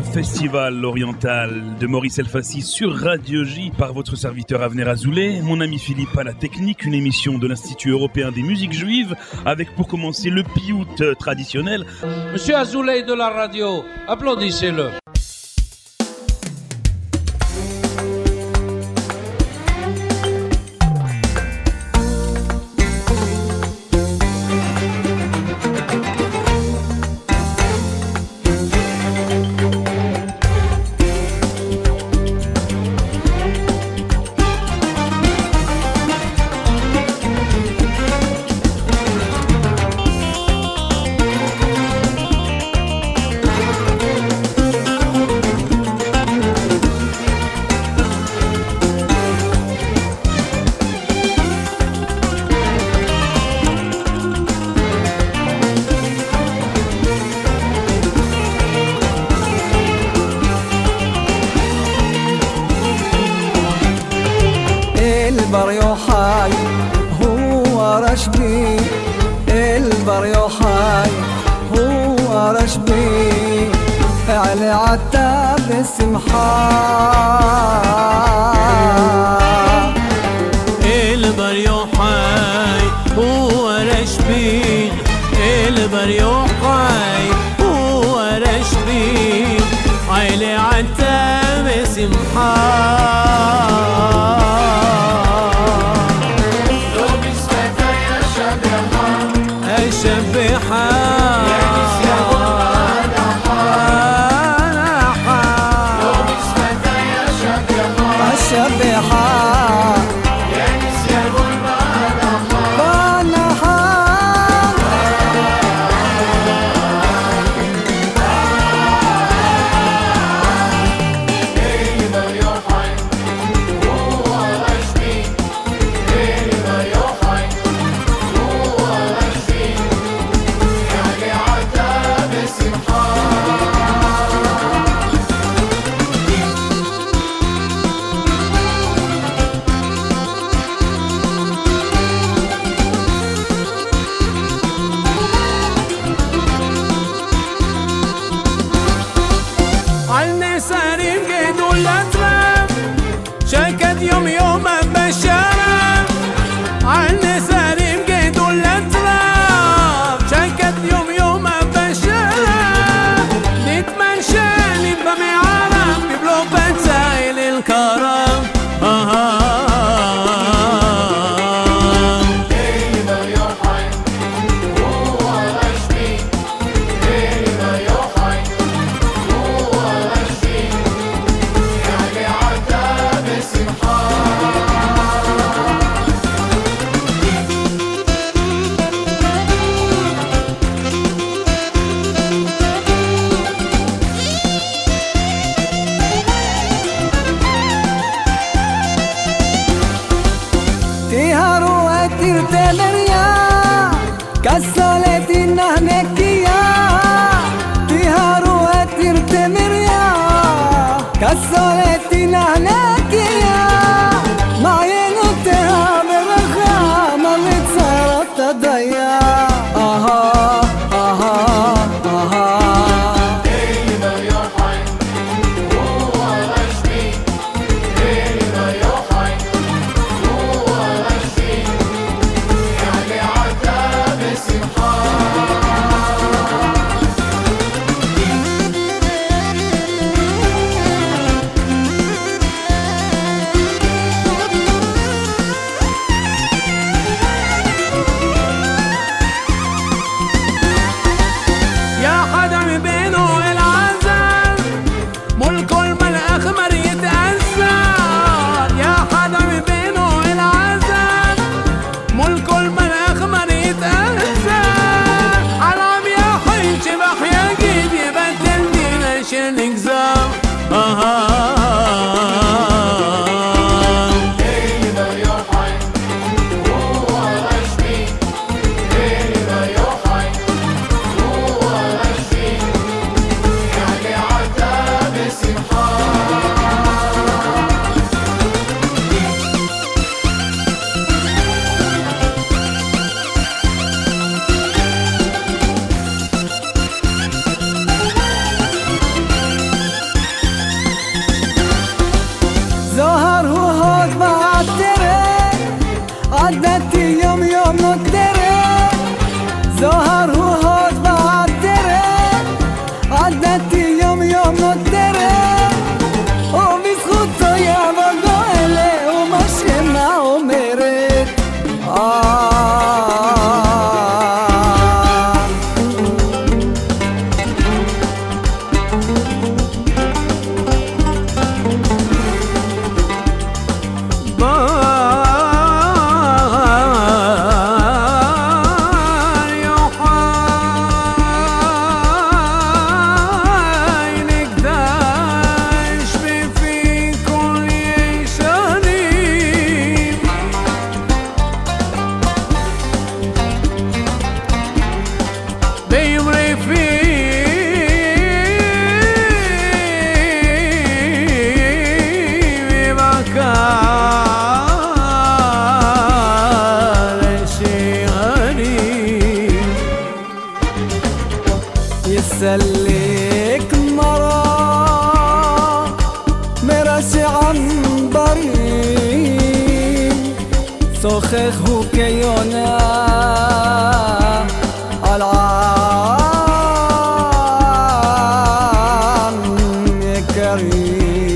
Festival oriental de Maurice Elfassi sur Radio J par votre serviteur Avner Azoulay, mon ami Philippe à la technique, une émission de l'Institut européen des musiques juives avec pour commencer le piout traditionnel. Monsieur Azoulay de la radio, applaudissez-le. البر يحاي هو رشبي، البر يحاي هو رشبي، علي عتاب السمحة. البر يحاي هو رشبي، البر يحاي هو رشبي، علي عتاب السمحة. צוחך הוא כיונה על עם יקרים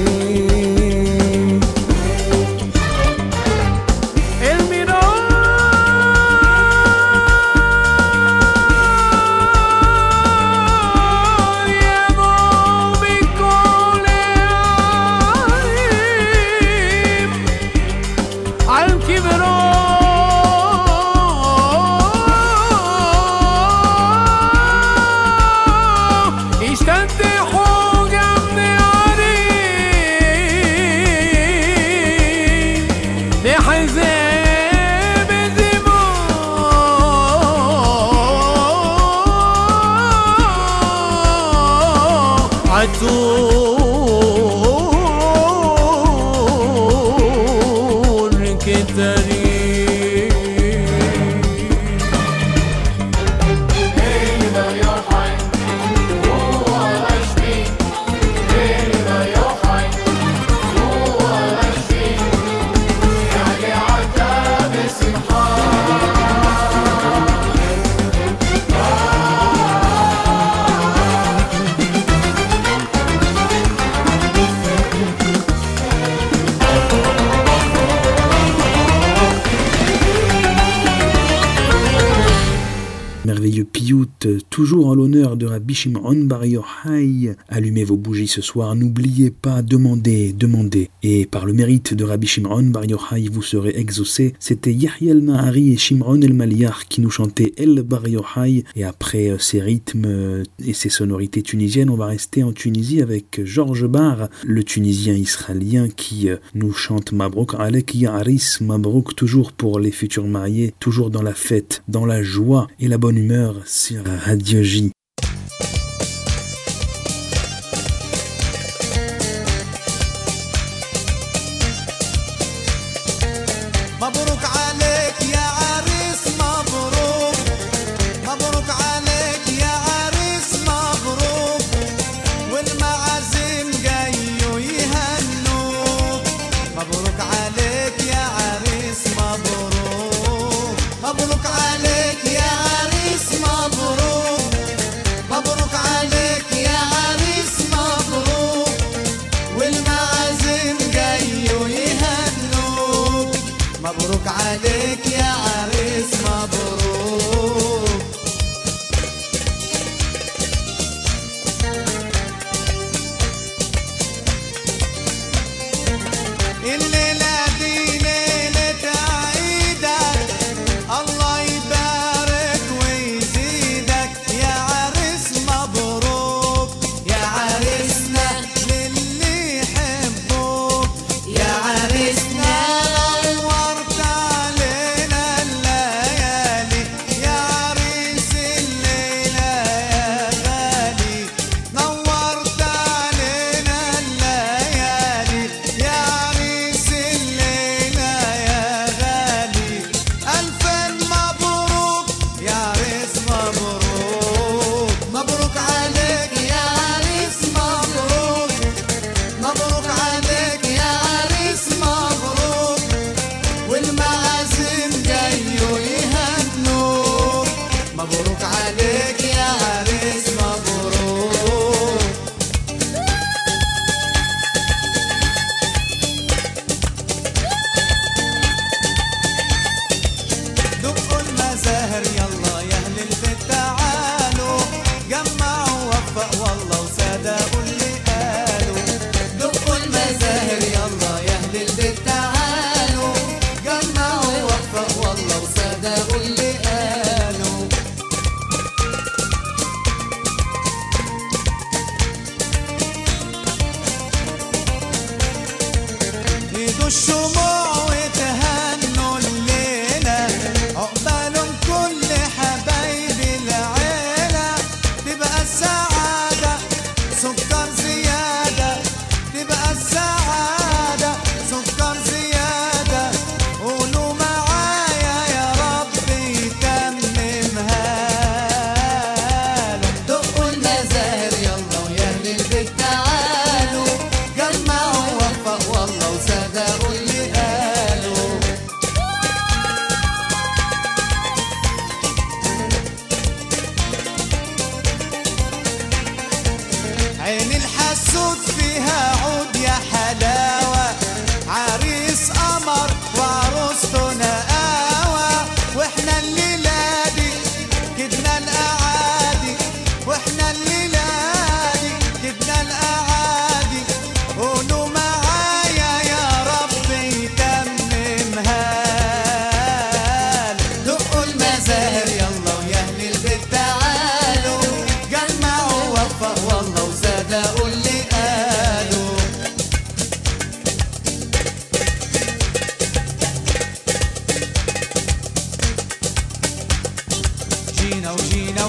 Toujours en l'honneur de Rabbi Shimon Bar Yochai. Allumez vos bougies ce soir, n'oubliez pas, demandez. Et par le mérite de Rabbi Shimon Bar Yochai, vous serez exaucés. C'était Yahya el-Nahari et Shimron el-Maliar qui nous chantaient El Bar Yochai. Et après ces rythmes et ces sonorités tunisiennes, on va rester en Tunisie avec Georges Bar, le Tunisien israélien qui nous chante Mabrouk Alek Yaris, Mabrouk, toujours pour les futurs mariés, toujours dans la fête, dans la joie et la bonne humeur sur Radio J. عرسنا نورت عليك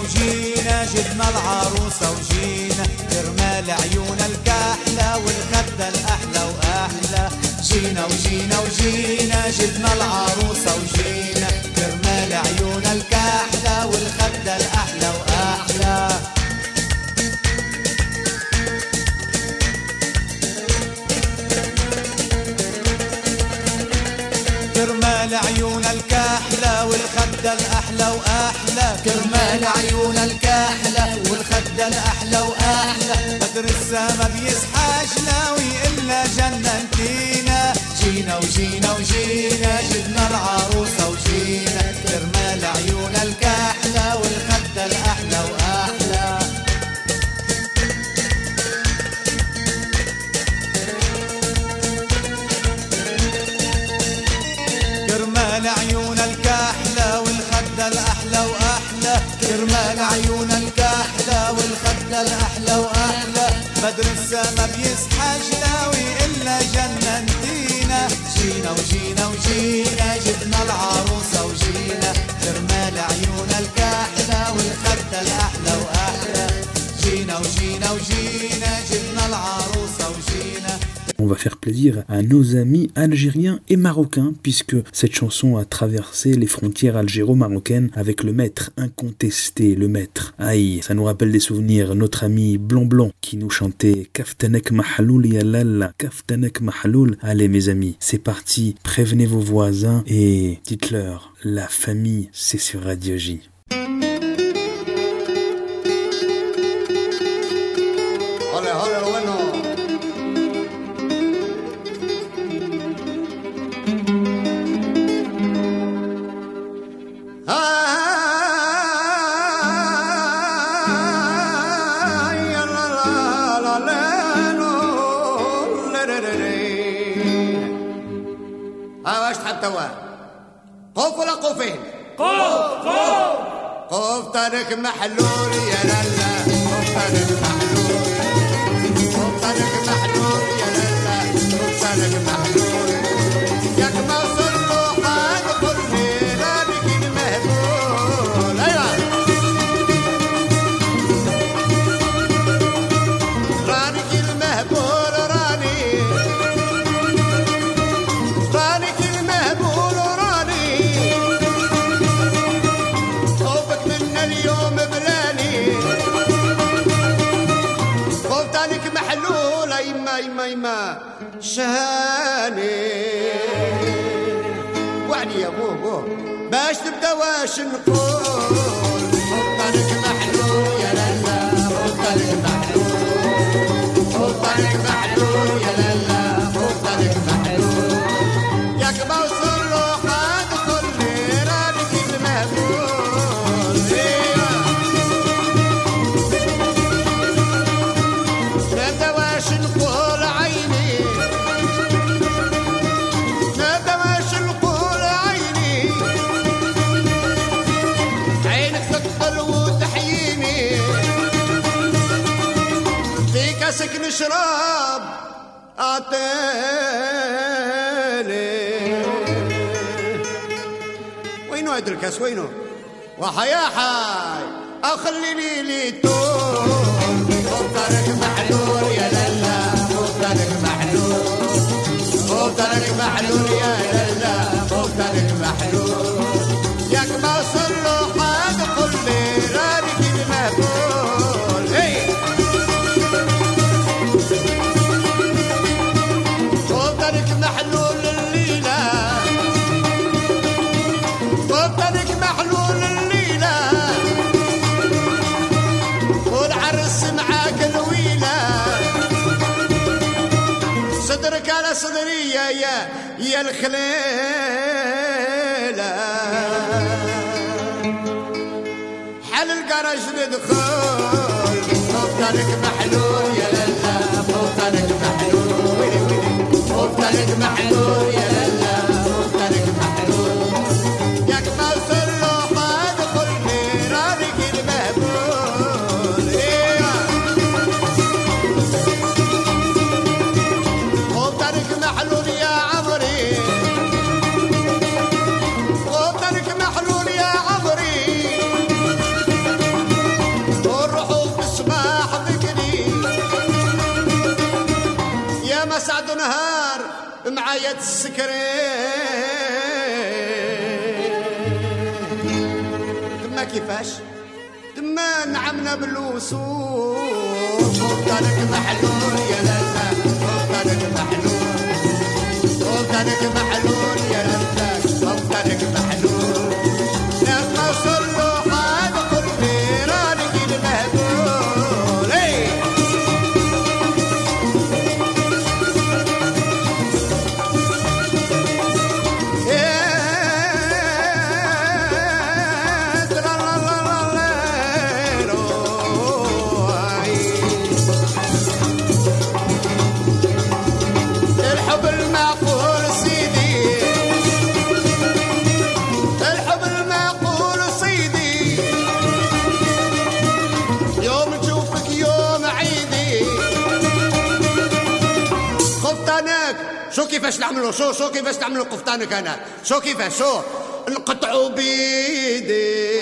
وجينا جبنا العروسة وجينا كرمال عيون الكحلة والخدة الأحلى وأحلى. جينا وجينا وجينا جبنا العروسة وجينا كرمال عيون الكحلة والخدة الأحلى وأحلى. كرمال عيون الكحلة والخدة الأحلى وأحلى. كرمال عيون الكحلة والخدة الأحلى وأحلى. بدر السما بيسحاش ناوي إلا جننتينا. جينا وجينا وجينا جبنا العروسة وجينا كرمال عيون الكحلة والخدة الأحلى وأحلى. كرمال عيون الكحلة والخدة الأحلى وأحلى. كرمال عيون الكحلة والخدة الأحلى وأحلى. بدر السما بيسحى جلاوي إلا جننتينا. جينا وجينا وجينا جبنا العروسة وجينا كرمال عيون الكحلة والخدة الأحلى وأحلى. جينا وجينا وجينا جبنا العروسة وجينا. On va faire plaisir à nos amis algériens et marocains puisque cette chanson a traversé les frontières algéro-marocaines avec le maître incontesté, le maître. Aïe, ça nous rappelle des souvenirs. Notre ami Blanc Blanc qui nous chantait Kaftanek Mahaloul Yalala, Kaftanek Mahaloul. Allez mes amis, c'est parti, prévenez vos voisins et dites-leur, la famille c'est sur Radio J. قوف ولا قوفين؟ قوف قوف قوف طارق محلول يا لالا. قوف طارق محلول. قوف طارق محلول يا لالا. قوف طارق محلول. ياك ما وصل له حد قلبي راني المهبول. ايوه راني المهبول. راني المهبول. اليوم بلاني قلت عليك محلولة يما يما يما شهاني. وعني يا بوبو باش تبدا واش نقول. قلت عليك محلول يا لالا. قلت عليك محلول. قلت عليك محلول يا لالا. قلت عليك محلول. ياك ما وصل له حد قلبي راني المهبول. كاسك نشرب اعطيني. وينو هاد الكاس وينو؟ وحيا حي او خليني لي طول. طارق محلول يا لالا. طارق محلول. طارق محلول يا لالا. طارق محلول. ياك ما وصل له حد قل لي راني المهبول. هي طارق محلول الليلة. طارق محلول الليلة. والعرس معاك الويلة. صدرك على صدري يا الخليلة. حل القرش ندخل. طارق محلول يا لالا. طارق محلول. طارق محلول يا لالا. طارق محلول. ياك ما وصل له حد قلبي راني المهبول. طارق محلول يا عمري. طارق محلول يا عمري. عاد السكرين تما كيفاش تما نعمنا بالوصول وطنك محلول يا لالا وطنك محلول وطنك محلول يا لالا وطنك محلول لما صلوا حاد قلبي رانك المهبول الحب المعقول سيدي الحب المعقول سيدي يوم نشوفك يوم عيدي قفطانك شو كيفاش نعملوا شو كيفاش نعملوا قفطانك انا شو كيفاش شو نقطعوا بيدي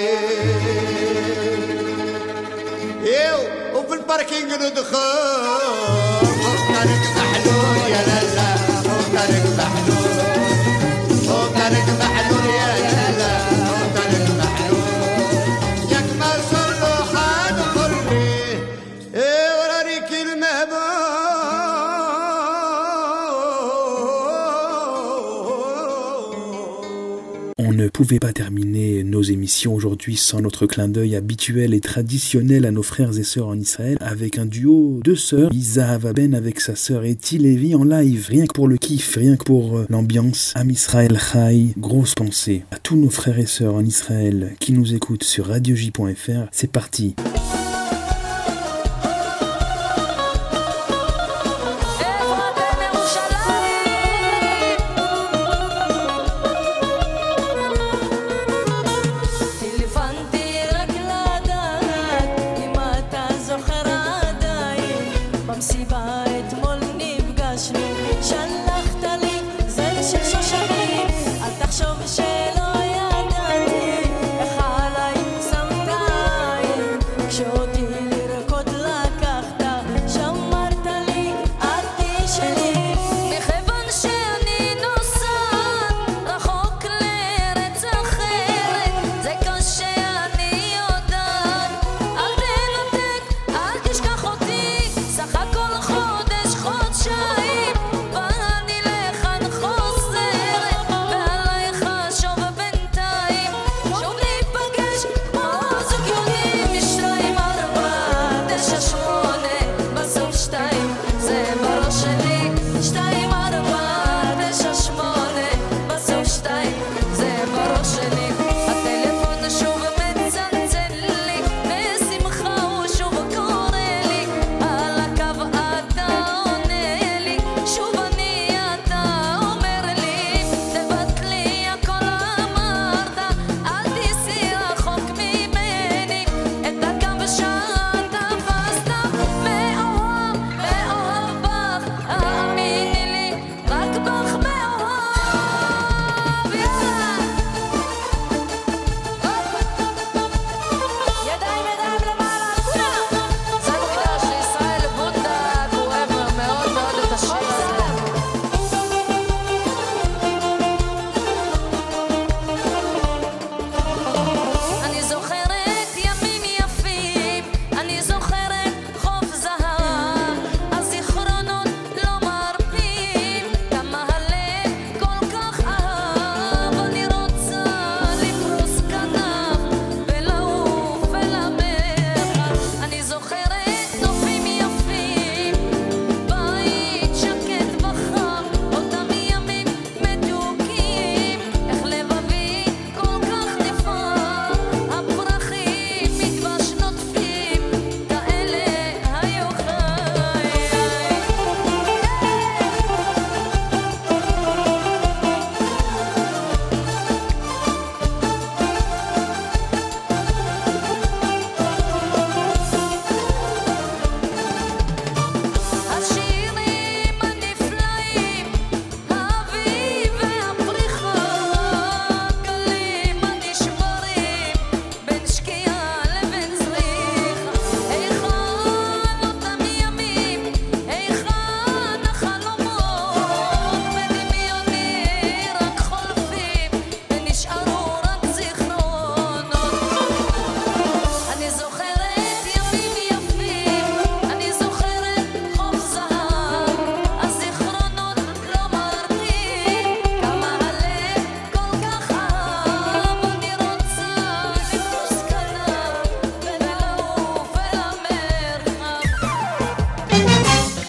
يو وفي الباركينج ندخل قفطانك محلول يا لالا قفطانك محلول قفطانك محلول يا لالا قفطانك محلول ياك ما صلوا حاد قلبي ورانيك On ne pouvait pas terminer nos émissions aujourd'hui sans notre clin d'œil habituel et traditionnel à nos frères et sœurs en Israël avec un duo de sœurs, Isa Avaben avec sa sœur Eti Levi en live, rien que pour le kiff, rien que pour l'ambiance. Am Israël Chai, grosse pensée à tous nos frères et sœurs en Israël qui nous écoutent sur radioj.fr. C'est parti. Show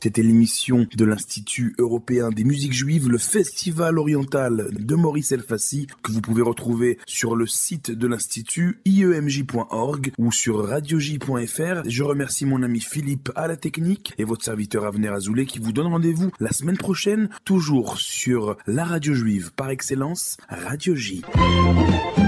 C'était l'émission de l'Institut européen des musiques juives, le Festival oriental de Maurice El Fassi, que vous pouvez retrouver sur le site de l'Institut iemj.org ou sur radioj.fr. Je remercie mon ami Philippe à la technique et votre serviteur Avner Azoulay qui vous donne rendez-vous la semaine prochaine, toujours sur la radio juive par excellence, Radio J.